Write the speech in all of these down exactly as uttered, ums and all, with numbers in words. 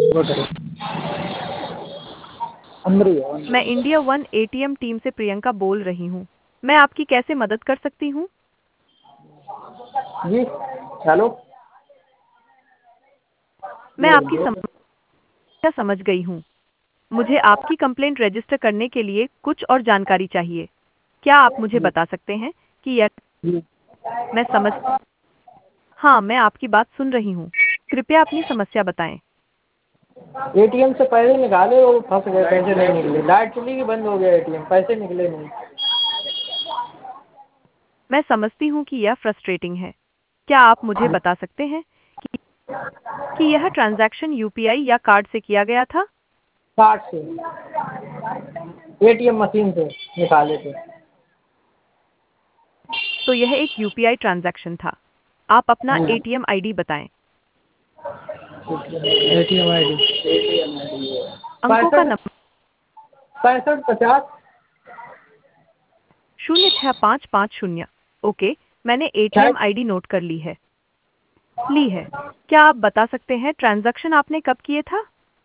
वो करो अंदर ही है अंदर मैं ही है। इंडिया वन एटीएम टीम से प्रियंका बोल रही हूँ। मैं आपकी कैसे मदद कर सकती हूँ? जी हेलो मैं आपकी समस्या समझ गई हूँ। मुझे आपकी कंप्लेंट रजिस्टर करने के लिए कुछ और जानकारी चाहिए। क्या आप मुझे जी बता सकते हैं कि यह जी मैं समझ हाँ, मैं आपकी बात सुन रही हूँ। कृपया अपनी समस्या बताएं। एटीएम से पैसे निकाले वो फंस गए, पैसे नहीं निकले, लाइट चली गई बंद हो गया एटीएम, पैसे निकले नहीं। मैं समझती हूँ कि यह फ्रस्ट्रेटिंग है। क्या आप मुझे बता सकते हैं कि, कि यह ट्रांजैक्शन यूपीआई या कार्ड से किया गया था? कार्ड से, एटीएम मशीन से निकाले थे। तो यह एक यूपीआई ट्रांजैक्शन था। आप अपना जी एटीएम आईडी बताएं। एटीएम आई डी अंकों का पैंसठ नंबर पैंसठ पचास। शून्य छः पाँच पाँच शून्य। ओके, मैंने छः एटीएम आईडी नोट कर ली है ली है। क्या आप बता सकते हैं ट्रांजैक्शन आपने कब किए था?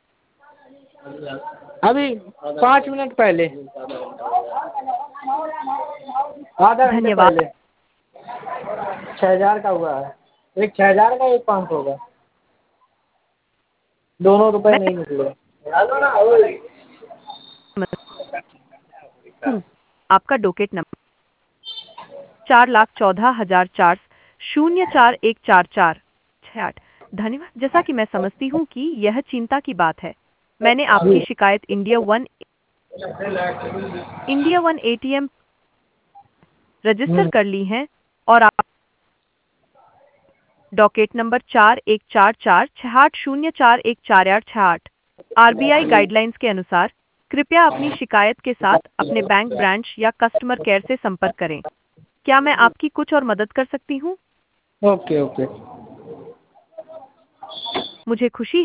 अभी पाँच मिनट पहले, आधा घंटे धन्यवाद। पहले। छः हजार का हुआ है, एक छः हजार का, एक पाँच सौ का, दोनों रुपए मैं नहीं निकले। हूँ आपका डोकेट नंबर चार लाख चौदह हजार चार शून्य चार एक चार चार छः आठ। धन्यवाद। जैसा कि मैं समझती हूँ कि यह चिंता की बात है। मैंने आपकी जी शिकायत India one India one ATM register हम्म, कर ली है और आप डॉकेट नंबर चार एक चार चार छः आठ शून्य चार एक चार आठ छः आठ। आरबीआई गाइडलाइंस के अनुसार कृपया अपनी शिकायत के साथ अपने बैंक ब्रांच या कस्टमर केयर से संपर्क करें। क्या मैं आपकी कुछ और मदद कर सकती हूँ? Okay okay. मुझे खुशी